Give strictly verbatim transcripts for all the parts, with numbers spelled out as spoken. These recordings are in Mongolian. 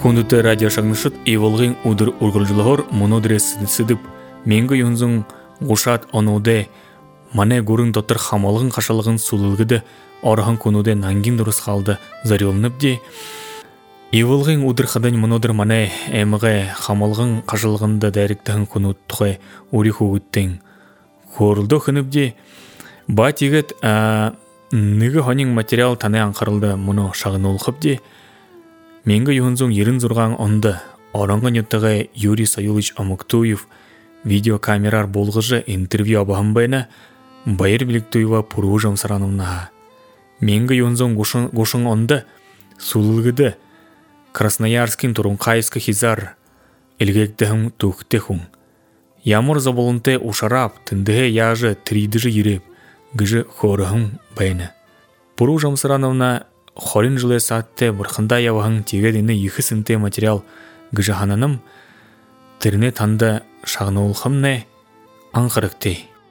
Хүндүтэ радио шагнышыт иволгын удыр ургулжулгор монодрес сыдып менгі юнзың гушат онуде мане гурын дотыр хамалгын кашалгын сулылгыды орхан кунуде нангин дурус қалды зарилнып де иволгын удыр хадан монодр мане эмге хамалгын кашалгында дайректен кунут тухай уриху гуттен хорулды хынып де батигет ныгы хонин материал таны анқарылды мұны шағынулқып де менгі юнзың ерін зұрған онды оранған юттығы Юрий Саюлыч Амуктуев видеокамерар болғыжы интервью абағын байына байыр біліктуева пұру жамсыранымна. Менгі юнзың гушың онды сулылгыды Красноярскин турун қайысқы хизар елгектіғым туқтехун. Ямыр заболынты ушарап тіндіге яжы тридыжы ереп гыжы хорығым байына. Пұру жамсыранымна Хорин жылы саатте бұрқында явағын тегедені екі сынте материал гыжахананым тіріне танды шағынулқымне аңқырықты.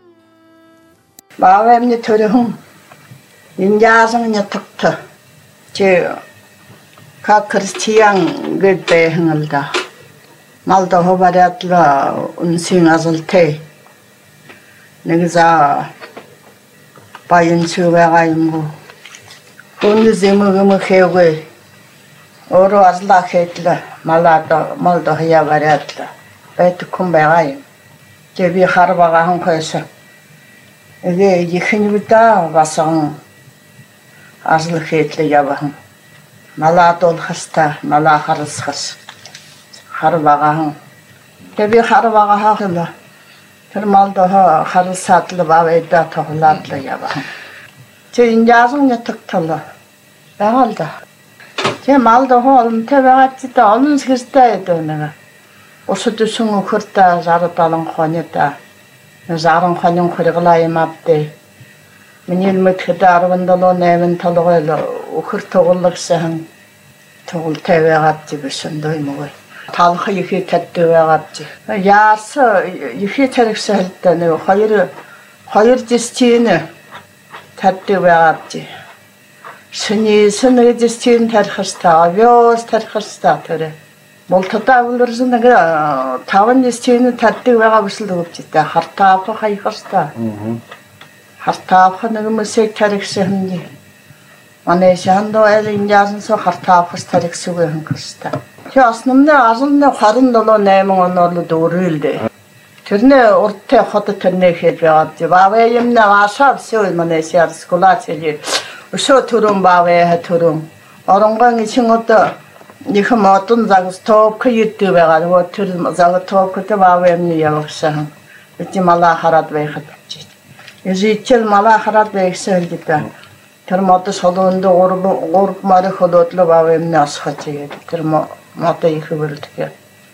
Бауэмне төріғым, инжазыңне тұқты. Че, как крестьян гөдбейхің алда. Малда хобаратлы үнсің азылты. Негіза байын сөйвеғайым ғу. Күнді земігімі хеуге, ору азла хетлі, малды хия баратлы. Бәйті күн байғайым. Жеби қарбағағын қойсы. Еге ехін бүта басығын азлы хетлі ябағын. Мала долқыста, мала қарысқыз. Қарбағағын. Жеби қарбағағылы. Бір малды қарысатлы бавайда тоғылатлы ябағын. Че инжазың не тұқтылы. Бағалды. Че малды қолын тәбәғатсыда оның сігізді еді өнігі. Осы дүсіңі күрді жарыталың қонеті. Зарын қонен құрғылайым апты. Менел мүткіді арвындылы нәмін толығылы ұқыр тоғылық сәхін. Тоғыл тәбәғатсы бүсінді өймі ғой. Талқы ехе тәтті өбәғатсы. Ясы ехе тәріксі әлттені. Қайыр дестейіні. Тәтті бәғапты. Сүні сүні дестейін тәрқырста, авиоз тәрқырста түрі. Болтыда ұлырзыныға тавын дестейіні тәтті бәғап ұсылды көптейді. Хартапы қайқырста. Хартапы нүгі мүсек тәріксігінде. Манайсы әнді әлі инжазын со хартапыз тәріксігі кірста. Те асынымда азылында қарындылы нәмің онарлы дұры үлді. Түрне орте ходы түрне хеджі ғабды. Бавайымна ашап сөй мұны сәр скулатели. Үші түрін бавайы түрін. Орынған үшін оты екі мұтын зағыз топқы етті бәғады. О түрін зағы топқыды бавайымны явықсағын. Өте мала қарат бәйқыд жейді. Өзі мала қарат бәйқсы өлдеді. Түр мұты солуынды ғорып мары құдотлы бавайымны асқа жейді. Түр мұты екі бөлдігі.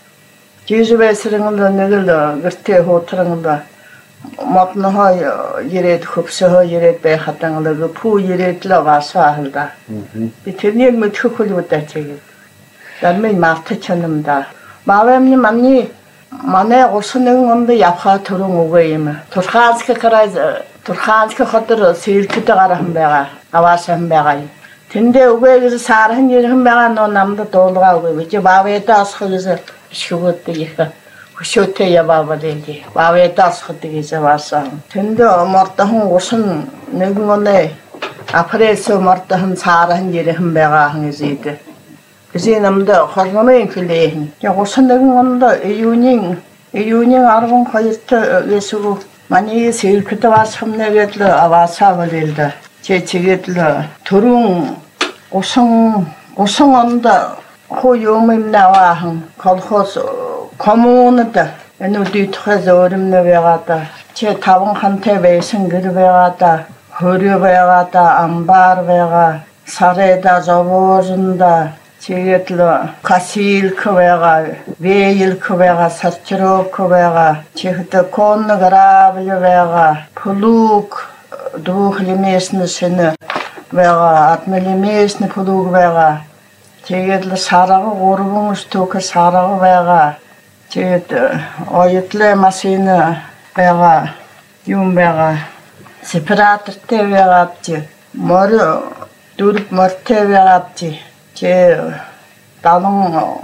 Жүзі бәсіріңілі нүгілі гірте ғотырыңылы матныға ерет, көпсіға ерет бәйқатыңылы пу еретлі ғасы ағылда. Бітернен мүткі күлі өті әтегеді. Дәрмен мақты чынымда. Бавэмні манни мане ғосының онды япқа тұрың ұғайымы. Тұрханскы қарай, тұрханскы қотыр сейілкіті қарағым бәға, авасым бәғай. Тінде ұғайгізі сарығын ерігім бәға нонамды долыға ұғайбы. Бавэді асқы кізі шугутты ехі хүшөте ябабы дейді. Бавайда асқыды кезі барсаң. Түнді омартығын ғосын нүгін оны апыресі омартығын сарығын ерігін бәғағын өзейді. Үзен ұмды қорғымайын күлейін. Ғосын нүгін онды үйінен, үйінен арғын қойытты өсігу. Мане сейілкіті басқым нөгетлі аваса білелді. Чечегетлі түрін ғосын, ғосын онды Хой өмімні авағын, колхоз коммуныды. Әні дүйтіғыз өрімні беғады. Че табын қанты бейсін кір беғады. Хөрі беғады, амбар беға. Сарайда завозында. Чегетлі қасилкі беға. Бейлкі беға, сарчыровкі беға. Чегеті конны граблі беға. Пулук, двухлемесні сіні беға. Атмелемесні пулук беға. Тегетлі сарағы ғорбың үстөкі сарағы бәға. Тегет ойытлы масыны бәға, юм бәға. Сепаратор те бәға апты. Мөрі дұрып мөрте бәға апты. Че далың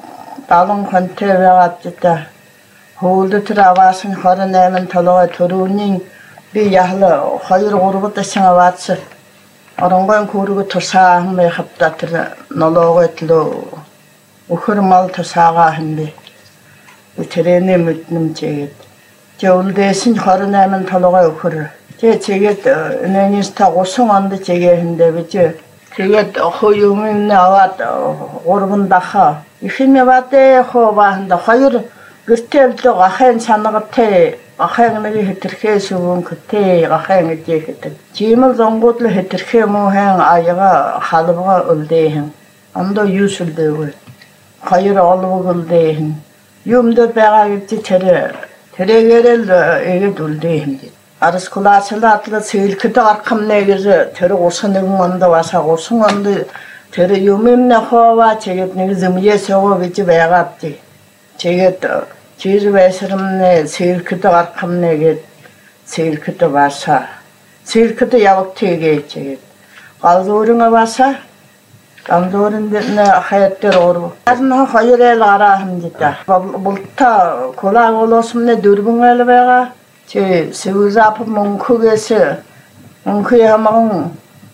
далан контевэгатта хоолд травасын хорнаймын толгой төрүүний би яхла хоёр гурав дашаа вац оронгон көргө тусаахан мэ хавтатэр noloogotloo ухэрмал тусаагаа хэмби тэрэний мэднэмжээд жуулдэсэн хорнаймын толгой ухэр тэ чигэд энэс та госон онд чигэ хэмдэ бич тэгээд хоёумын аваад гурван даха ихэнэ батэ ховаанда хоёр гэртэлдэ гахын санагтай гахын нэг хэтэрхээ сүгэн кэтэ гахын гэжэхэд жимэл зонгууд л хэтэрхээ муухан аяга халбага үлдээхэн андо юусүлдээгүй хоёр олвог үлдээхэн юмд байгаа гэж тэр тэрэгэрэл эгэд үлдээхэн арс клаачлаатлаа сэлхэд архамнэ гэж тэр усан нэг монд васа усан монд тэр юмэмнэ хова чигэд нэг зэмьесөө гэж байгаадти чигэд чиз вэсрэмнэ сэлхэд архамнэ гэж сэлхэд васа сэлхэд явагтэйгээ чигэд галзуурын васа галзуурын нэ хаяттэр ор арна хоёрэл гараа хамжита булта колааголосмнэ дөрвөнгөл байгаа 제 세우자프 몽크게서 몽크에 하면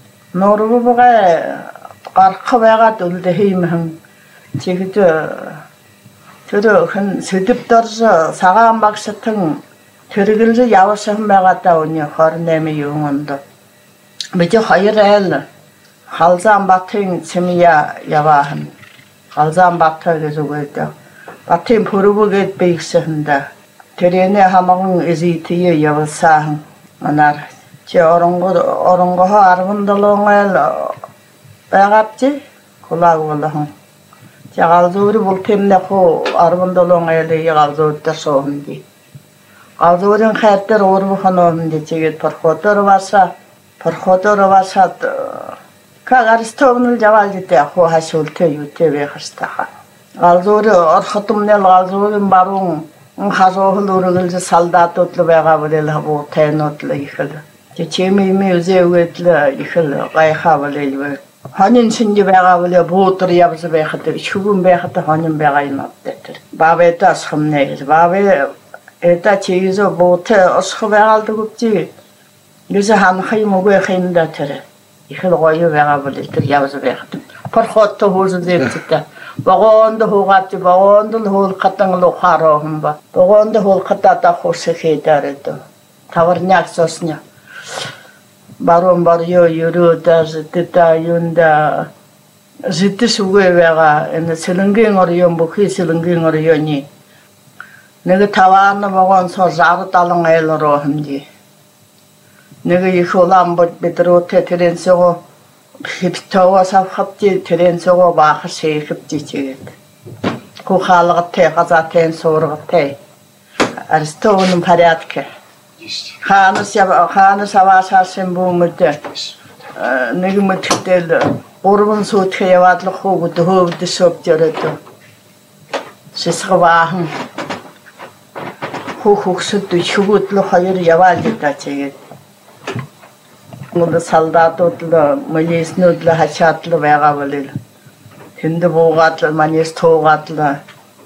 노르부가 qarqabaga dulde heimhan 지그저 저도 한 세듭더서 사과한 박사탕 저르글저 야와서 한바갔다 오니 허르내미 용원도 뭐저 하이랄 할자한 박탱 재미야 야와한 할자한 박타에서 그랬다 박탱 부르부게 베익서 한다 대련에 하망 이지티에 야와사 만날 저 어른거 어른거 아르분들롱을 배갑지 골라고라 자갈조리 볼템네 코 아르분들롱을 야갈조다 소음디 갈조는 카트 오르부 하노는데 지게 퍼코터 와서 퍼코터 와서 카가르스토브는 자발지 때 호하실 때 유튜브에 하스타가 갈조리 어խtum네 갈조리 바롱 가서 노르글 살다토틀 배가버릴 하고 태노틀 이클 제 재미미 우제우에틀 이클 가이하버릴 한인 신지 배가버려 보트리 yapısı 배가들 죽은 배가다 한인 배가 있는데 바베다 섬내 바베 에다 제이서 보트 어서 배가도 급지 그래서 한 하이 먹어야 힘다 테레 이클 거기 배가버릴 때 yapısı 배가들 퍼코토 호즈데 진짜 바건도 호가지 바건도 홀 같은 거 하러 한바 바건도 홀 갖다다 호세케다래도 타버냐 썼냐 바로 바로요 유로다 짓다 윤다 짓트 수고해가 에 슬릉갱어로 연복 슬릉갱어로 연이 내가 타와나 바건 소자로 달랑 엘로 함지 내가 이호람 버 베드로 테트렌스고 힙토와서 합지 트렌스고 마하세 흡지지 그 할가테 가자텐 소르가테 아리스토는 파리아트케 하나샤 하나샤와사 셈부무데 내가 못될 오르본 소트에 와들 호고도 호브도 섭저래도 시스가와한 호호스도 휴고도 하여를 야발겠다 제게 오늘 살다도들 멀리스노들 하샤들 배가버릴 근데 보가들 많이 스토가들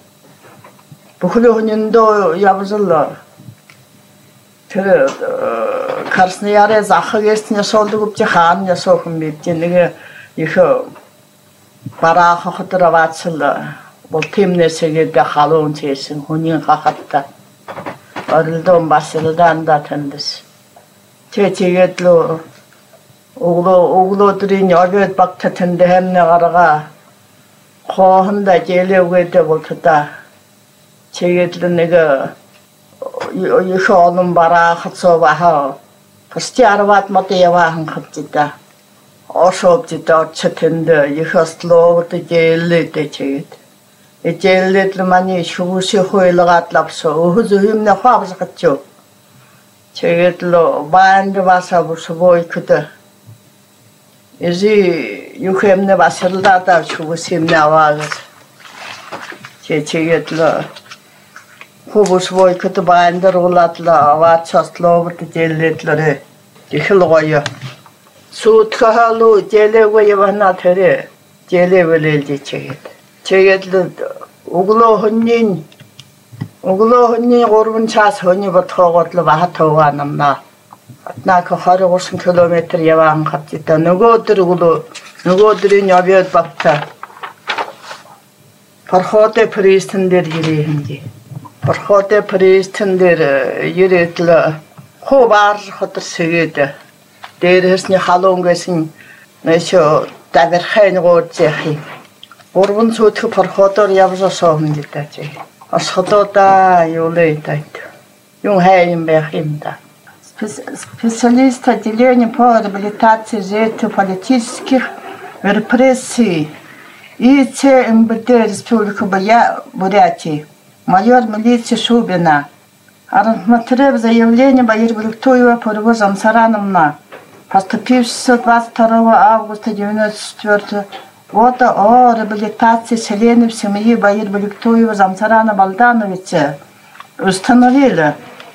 부흐려는도 야부슬러 저 카르스니아레 자하게스냐 솔도급지 한냐 소금 밉지 내가 이거 바라하더라 왔을러 볼팀네 세계가 하로운 제신 혼인 가갔다 어릴도 마실도 안다 텐데스 제 제게도 오글오 오글오들이 여덟 박타 텐데 햄네 가라가 코한다 제려고 했다 볼었다 제게들은 내가 이거 오는 바라 같서 와하 그스티 아르바트 못해와 한 갑지다 어서업지다 어쨌든데 이거 슬로우도 제일레데 제게 이 제일레들 많이 휴시 호일라가tlap서 어허즈 힘내 화버서 갔죠 제게들로 반드 와서 보고 있거든 이제 유хэම්네 바슬다다 추부심 나와서 제 제게들로 호부스보이 그때 반드로 올라트라 와차슬로부터 젤레틀레 이클로가요 수트하로 젤레고 예바나 테레 젤레벨레지 제게 제게들 углохоннин углохоннин гурван час хони ботхогодло бахатоваа намна атнака двадцать восемь километр яваан хатта нөгөөдөр углоо нөгөөдрийн яваад батта Парходе пристэн дээр ирээхэнди Парходе пристэн дээр ирээдлээ ховар хотор сэгэд дээрээс нь халуун гэсэн нэшо давэрхэн гоцэхи Урван цөөх парходоор явжсоо хэмдэж. Асходода юулэйтэйт. Юм хайм байх юм да. Специалист отделения по реабилитации жертв политических репрессий и ЦМБТ Республики Бурятии. Майор милиции Шубина. Рассмотрев заявление Баир Баликтуева по его Замсарановна, поступившего двадцать второго августа девяносто четвёртого года о реабилитации членов семьи Баир Баликтуева Замсарана Богдановича, установили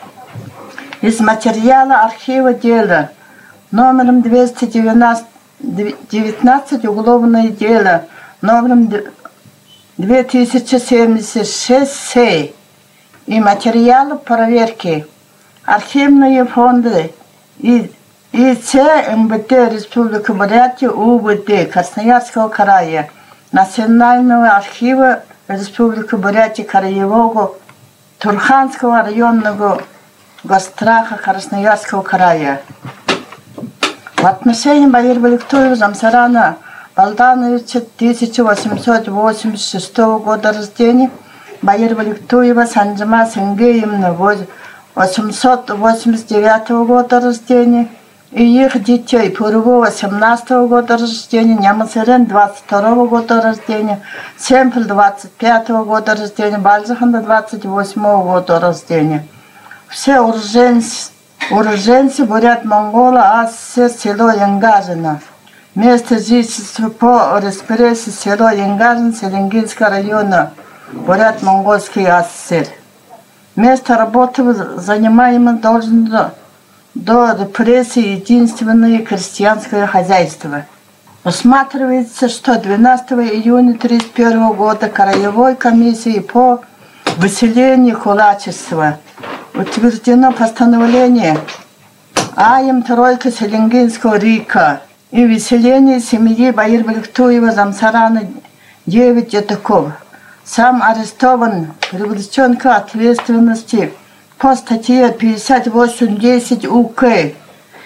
из материала архива дела номером двести девятнадцать уголовное дело номером две тысячи семьдесят шесть С и материалы проверки архивные фонды и И ЦМБТ Республики Бурятия УВД Красноярского края, Национального архива Республики Бурятия Краевого Турханского районного госстраха Красноярского края. В отношении Баир Баликтуева Замсарана Богдановича тысяча восемьсот восемьдесят шестого года рождения, Баир Баликтуева Санжима Сенгеевна восемьсот восемьдесят девятого года рождения, и их детей Пургова семнадцатого года рождения, Нямасерен двадцать второго года рождения, Семпль двадцать пятого года рождения, Бальзаханда двадцать восьмого года рождения. Все уроженцы, уроженцы бурят-монгола, а все село Янгажино. Место жительства по репрессии село Янгажин Селенгинского района, бурят-монгольский ассир. Место работы занимаемое должно до репрессии единственное крестьянское хозяйство. Усматривается, что двенадцатого июня тридцать первого года Краевой комиссией по выселению кулачества утверждено постановление АИМ тройка Селенгинского РИКа и выселение семьи Баир Баликтуева Замсарана девять детоков. Сам арестован, привлечен к ответственности по статье пятьдесят восемь десять УК и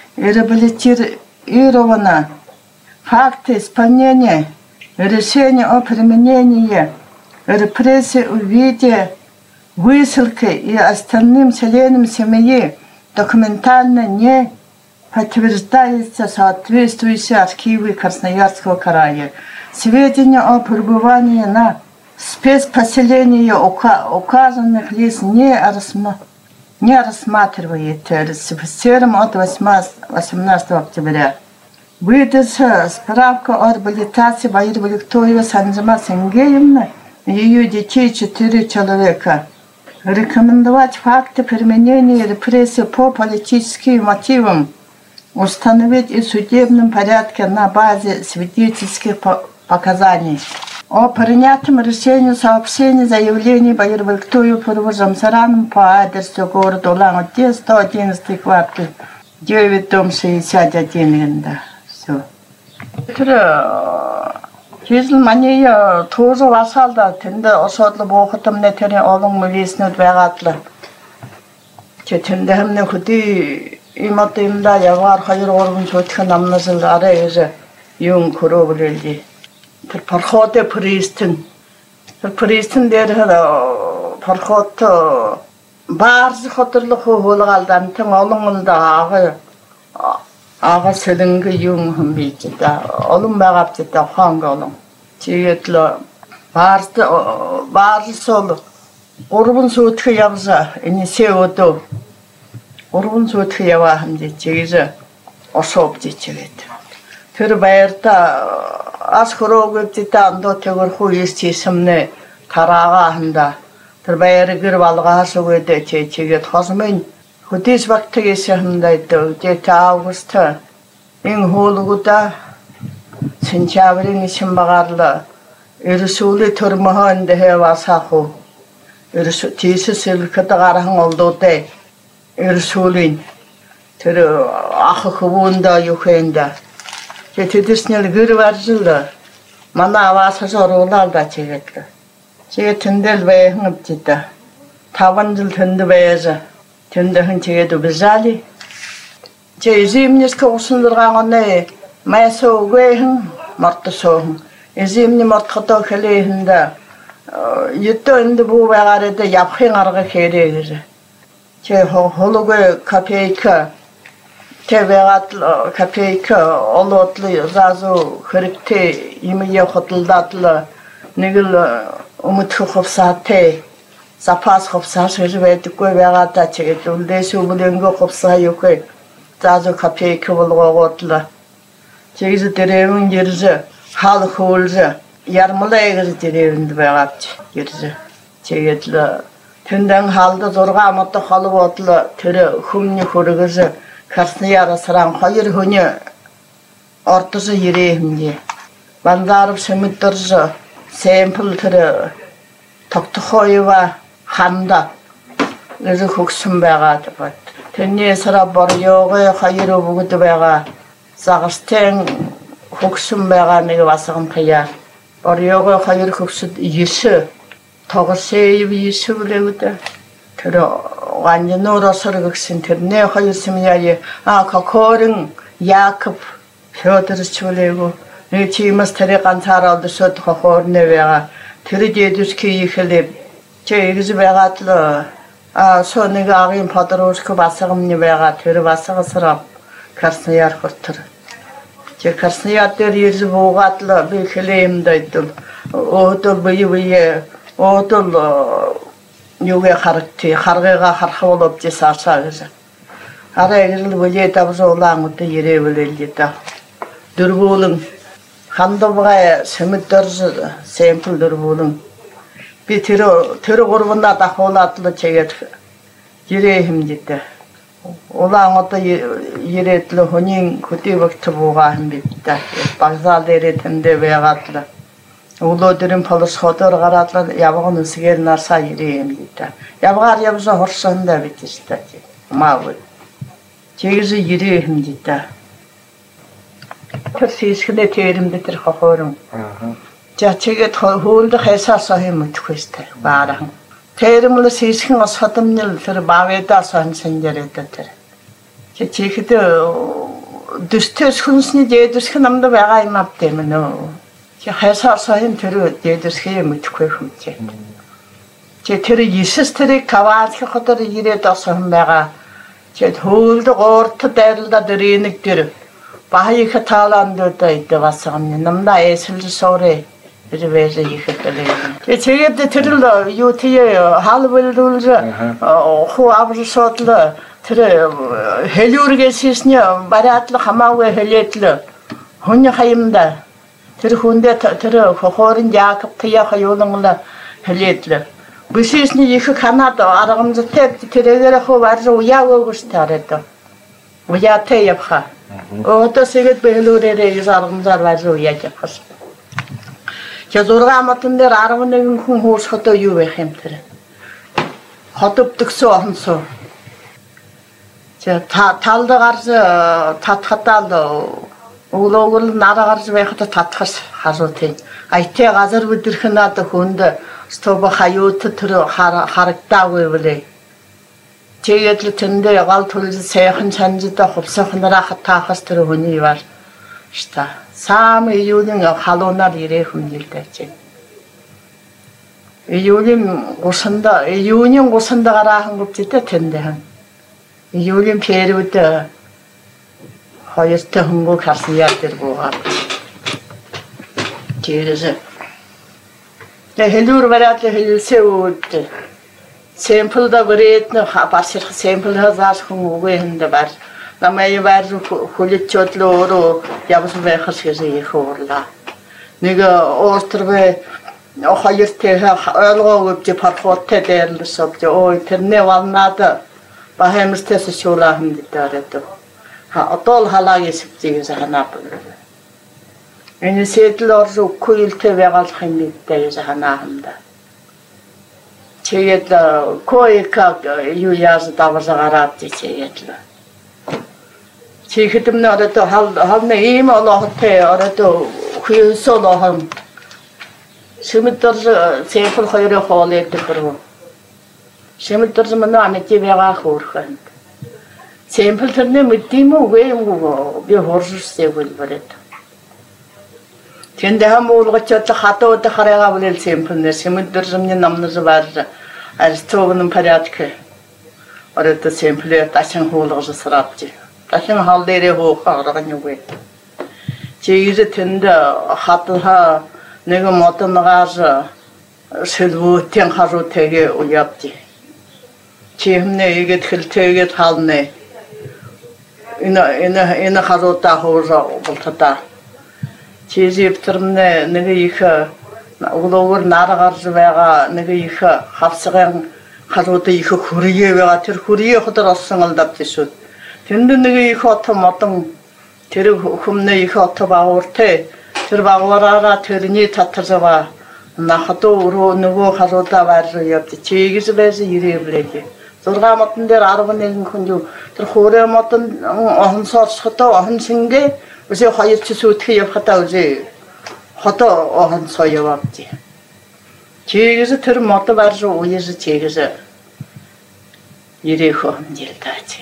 реабилитировано факты исполнения решения о применении репрессий в виде высылки и остальным членам семьи документально не подтверждается соответствующие архивы Красноярского края. Сведения о пребывании на спецпоселении указанных лиц не рассматриваются. не рассматривает реципиентом от восемнадцатого октября. Выдается справка о реабилитации Баир Баликтуева Санжима Сенгеевна и ее детей четыре человека. Рекомендовать факты применения репрессий по политическим мотивам, установить и в судебном порядке на базе свидетельских показаний. О принятом решении сообщения заявлений Баир Баликтуева по Замсарану по адресу города Улан-Удэ, сто одиннадцатый квартал, девять, дом шестьдесят один. Все. 그래, 지금 많이 도서 와살다 텐데 어서도 뭐 같은 내 테네 어long 밀리스는 외가들. 제 텐데 함네 그디 이마때임다 야var hayır orgun 좋게 남는을 알아야지 용 걸어버릴지. 그 парходе пристэн. 그 пристэн дээр пархот баарс хоторлох хуулгаалдан тэн олонголда ага ага сэлэнгэ юм хэмбийчита олон байгавчита хаанголон чигэтло баарс баарсол урван сүтгэх явса энэ сеодо урван сүтгэх яваа хэмжиж чигээ осообж чигээд тэр баярта ас хөрөөгөттэй андо тэгэр хуйс чисэмнэ тараага ханда тэр баяр гэр балгаасгүй дэ чигээд хосмын хөдөөс багтгээс хандаа дэ август ин хуулгуда сентябрийн шимбагаарлаа Ерсүүли төрмөхөнд хэвасаху. Ерс тийсэл катагарахан олдоте. Ерсүүлийн тэр ах хөвөнда юхэнда. Тэтэснэл гэр варжил манай аваасаас оруулаад ачигэт. Тэгээд тэндэл байхан авчита. таван жил тэнд байжа. Тэндхэн тэгээд бизали. Че изимнис коусундргаанэ майсо үгэхэн мартсоон. Изимни мартхато хэлэхэнда ютто энд буу байгаараа явахын арга хэрэг. Че хологой капейка тэвэрат капейка олотлы разо хэрэгтэй юм явахталдаатла нэг л өмтхөхсаатэй запас ховсаас хэлвэдэггүй байгаадаа чигэд үлдээс өвлөнгө ховсаа юухэ разо капейка болгоогоотла чигэд дэрэн ерзэ хал хоолзэ ярмалайгэр дэрэнд байгаад ерзэ чигэд л тэндэн халда зурга мото холбоодлоо тэр хүмний хөргөс Красноярсран хоёр хүний ортос ирээхэмжээ. Бандаров сэмэдэрж сэмпл тэр тогтохоёва ханда нэг хөгсөн байгаад бат. Тэрний сара борёогоо хоёр бүгд байгаа. Загастэн хөгсөн байгаа нэг басган пая. Борёогоо хоёр хөгсөд ес тогсэв исүлэгдэ. Тэр 완전으로서를 극신 тэрнээ хоёр семьяи а кокорын Яков Фёдор чулээгу нэг чимэс тэрэ ганцаараа өсөд хохорнэ байгаа тэр дэдүсхий ихлэ че игз байгаад л а соныг агын подорожко басгамны байгаа тэр басгасраа Краснояр хортор че Краснояр дээр ирж буугаад л би хэлэм дэйдэл өдөр бие бие өдөр юугэ харагти харгыга харах болуп жисаасаа гэж. Араа ирэл бүлээ тавсуулаан үтэ ирэвэлэлдэ. Дөрвүүлэн хандавгай сэмэдэрс сэмпл дөрвүүлэн би тэр тэр гурванда дахуулаад л чигээд ирээ хэмжидэ. Улаан одоо ирээд л хүний хөдөөбөгт буугаа хэмбидэ. Багсаал дээрээ тэндээ байгаад л Улоодэрэн полос хотор гараад явган үсгээр нарсаа ирээ юм даа. Явгаар явсан хорсондоо битээстэй. Маа. Чигэс ирээ юм даа. Тэр сисгнэ тэрэмдэ тэр хохорон. Аа. За чигэд хөөлд хайсаасаа юм утгүйстэй. Баараа. Тэрэмл сисгэн ос хотомнил тэр бавэдаа сон сэнжэрэд тэр. Чи чигэд дөстэс хүнсний дэдэсх намд байгаа юм авдэ мэнэ. Чи хайсаасаа юм тэр дэдэсхээ мэдхгүй хүмчээ. Чи тэр Иесус тэрийг каваадх хотор ирээд осон байгаа. Чи хөөлд гоорт дайралда дэрэнэг тэр баахыг таалаандаа идвасган намда эсэл соорэ бивэж ихэхлээ. Чи чигэд тэр л юу тий хаалбэлдүүлж хуу аврсоотл тэр хэлүүргээсний бараатл хамаагүй хэлээдл хүний хаимда тэр хүндэ тэр хохорын Яков таяа хаюуланла хэлээдлээ. Бисисний их Канада аргамжтай тэрээр хөө варж уяагөөс тараад. Уяатай явха. Өөдөө сэгэд бэлүүрээрээ аргамжаар варж уяаж явхас. Я зурга матан дээр арван нэгэн хүн хөөс хотоо юу байх юм тэр. Хотөвдөгсөө онсоо. За талд гарч татхатаал Улоогол нарагарж байхад татхас харуутай. Айтэ газар бүдэрхэн над хүнд стоба хаюут тэр харагдаагүй билээ. Тэгээд л тэндээ гал түлж сайхан чанжида хувсахнараа хатаахас тэр хүний бар. Шта. Сам июлин халуунаар ирэх хүнэлтэй чи. Июлин гусанда июнийн гусанда гараахан гүвчтэй тэндээ. Июлин период хоёртой хөнгөг харсаяар дээр буугаад. Тэрээс тэ хэлүүр бараад хэлсээ үүд. Сэмпл да брэт нэ хапасир сэмпл хазаас хүн үгүй хэнд бар. Намайг бар хүлэчөдлөө өөрөө явж байхс гэсэн их уурлаа. Нэг оострвэ хоёртой ойлгоог чи пархоттэй дээрлээс авч ой тэрнээ валнаад бахэмстэс шуулаа хэмдээд. Ха отол халаагийн сэвчээс ханаа. Энэ сэтэл орж үгүй илтэй байгаалах юм бидтэй ханааханда. Тэгээд коика юу яаз давсагараад тэгээд Чихэдэмнэ орото хал халны ийм олохтой орото хүйсолохон Шимэдэр цэфэл хоёрын хоолойд төрөө. Шимэдэр мөн амити байгаа хөөрхөн. Цэфэл тэрнэ мэддэм үгүй юм уу? Би хорсустэй болборед. Тэнд хамуулгач хатууд хараагаа бүлэл цэфэлнэ шимэдэр зэмний намнаас баар арстогны порядке. Орото цэфэлээ тачин хуулгаж сарапжи. Тачин хаал дээрээ хоохоргон юугүй. Чигээр тэнд хатха нэг мотоногоос сэлвүүтэн харуутэйгээ уяавди. Чимнэ игэт хэлтэйгээд хаалнэ. Энэ энэ энэ харуута хоороо болтата. Чизивтэрнэ нэг их углуур нараарж байгаа нэг их хавсган харуута их хүрээ байгаа тэр хүрээ хотор олсон алдав тийшүүд. Тэнд нэг их хот модон тэр хүмнэ их хот баавартэй тэр багвараараа тэрний татарсава нахато өрөө нөгөө харуудаа байруу явд чигээс байсан ирэвлээ. зургаа модон дээр арав нэгэн хүн юу тэр хөөрэ модон онсоорсохтой он шингээ өсөө хоёр ч сүтгэх явхатаа үгүй хото он соёвавди. Чигээс тэр мод байруу уяс чигээс ирэхөө хэмжилдаач.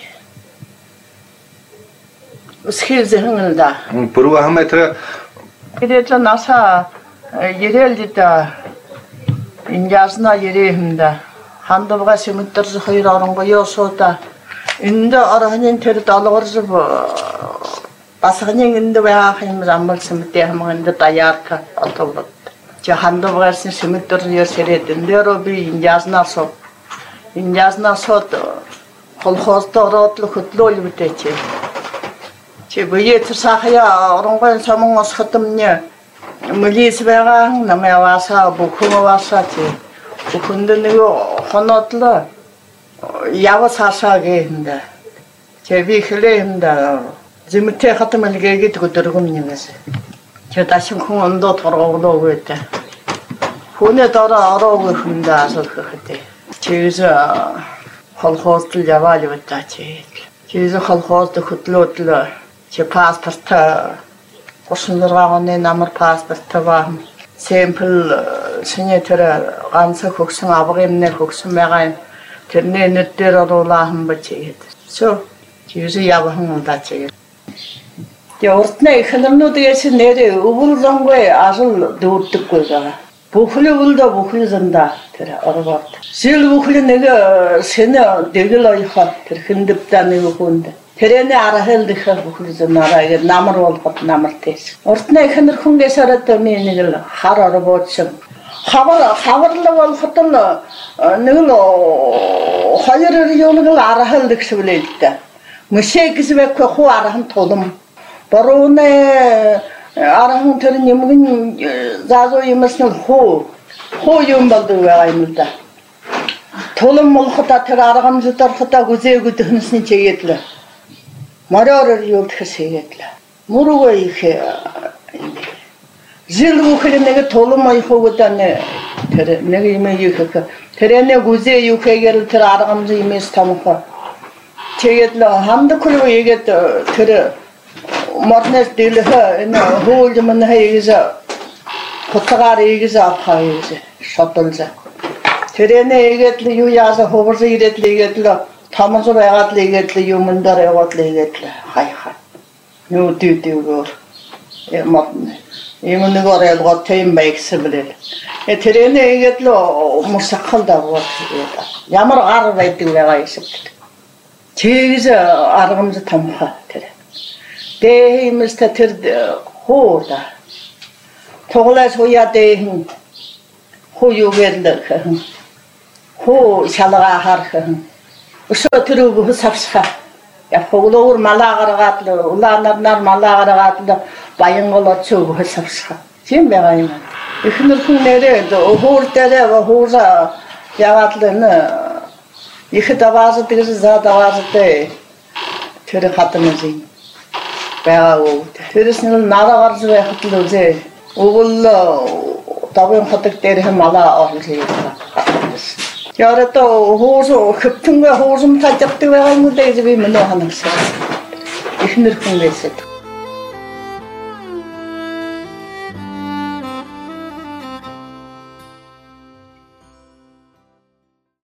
Усхилзэхэнэлда. Бүрүү хамаатра 그래서 나사 예래일다 인자스나 예래입니다. 한도가 시문들서 허일 어른 거 요소다. 인도 어른인 테르 달러서 바사냥 인도 왜 하면 안 말씀 때 하면 인도 다야카 어떠고. 저 한도가 시문들서 요세래 된대로 비 인자스나서 인자스나서 홀호스도로도 흩로이 붙었지. 제 뭐에 들사하야 어른 건 서몽 어스었던냐 물리스베가 남에 와서 부쿠마 와서지 부군데 내가 혼어들어 야와 사사게 한다 제비 흘레 한다 지금때 같은 말 얘기 듣고 들어오는 거지 저 다시 공원도 돌아오고 그랬다 혼에 따라 알아오고 한다서 그때 제에서 홀호스들 잡아줘 왔다지 제에서 홀호스도 흩로들어 제 파스포트 무슨 들어가네 남을 파스포트와 샘플 신예들어 간서 국성 아버님네 국성매가 들네 늦대로라 한번 지게 저 주시 야방은 다지 여орт네 흔들노드에서 내려 우불정거에 아슬 누웠고 부풀려불다 부풀려진다 그래 어려웠다 실 부풀려 내가 세나 내길러 이거 흔듭다 내가 본데 Тэрэнэ арахэлдэх бүхэл нараа намар болбот намартэйс. Уртнаа ихэнэр хүнгээсараад нэг л хар орбоодсон. Хавар хаварлаг болхот л нэг л хоёр юуныг л арахэлдэх шивлээдтэй. Мөшэкс бэкэ хуу арахан тулам. Борооны арахан тэр нэмгэн заазуу юмсан хуу хуу юм болдог байгаа юм л да. Тулам молхота тэр арган зүтэрхота гүзээгүүд хэнсний чигээдлээ. Мараар юу гэхээсэйгэлээ. Муруу их жил бүхэл нэг тулам аяхуудаа тэр нэг юм их тэрэнэ гүзээ юу гэхээр тэр аргамж юмээс тамхаа. Тэгээд л хамдгүй ийгээд тэр морнес дэлэх энэ хоол юм нэхээс хотгаар ийгээс авахаас шотолж. тэрэнэ ийгээд л юу яаса ховор ирээд л ийгээд л Тамаас байгаад л игээд л юмн дээр яваад л игээд л хай хай. Юу дүү дүүгөр. Ямаа юм нэг оролгоо тэм байгсэлээ. Э тэрэнэ игээд л мусахал дагвар. Ямар гар байдаг байгаа юм. Чигээс аргамж тамха тэр. Дэмэст тэр хөөда. Тоглоос уяа дэх хөө юугээл хөө шалгаа харах. Өсөө тэрүүг хөсавсха. Яхуулуур малаагаргаад улаанарнаар малаагаргаад баянголоо цөг хөсавсха. Тийм байгаа юм. Эхнэр хүн нэрээ өөр дээрээ хуура яагаад л нэ их даваас тэгс за даваас тэ тэр хатнаа зин. байгаагүй. Тэрс нь нараа гарч байхад л үзээ. Өгөл тавын хотог дээр хэм малаа орлоо. Ярато хоос хөптөнгө хоосм таждаг байгаа юм даа гэж би мөн ханагсаа. Ихнэр хүн байсан.